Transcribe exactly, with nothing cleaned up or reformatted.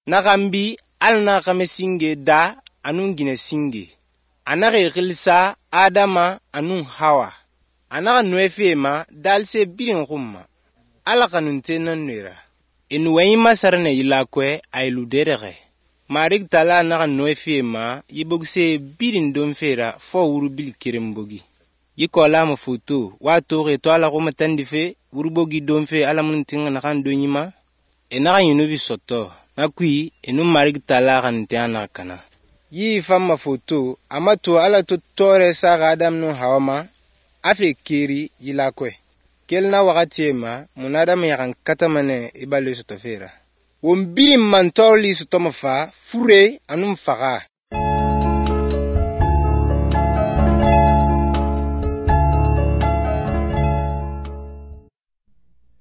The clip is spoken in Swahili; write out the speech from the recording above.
Nagambi alna kame singe da anun gine singe. Anaga igilsa Adama anun Hawa. Anaga nuefema dalse birin rumma. Ala kanunte nanwera. Enuwaima sarne ilakwe ailuderege. Marik tala anaga nuefema yibogse birin donfera fo urubil kirembogi. Yikola mafuto wato reto ala kumatandife urubogi donfe ala muntinga nakan donyima. Enaga yunubi soto. Nakui enu marik tala kanunte anakana. Yi fama foto amato ala to tore sa Adam no Hawama afe kiri yilakwe kelna wakati ema munada yakan katamane ibale sotofera wombili mantorli sotomafa fure anum faga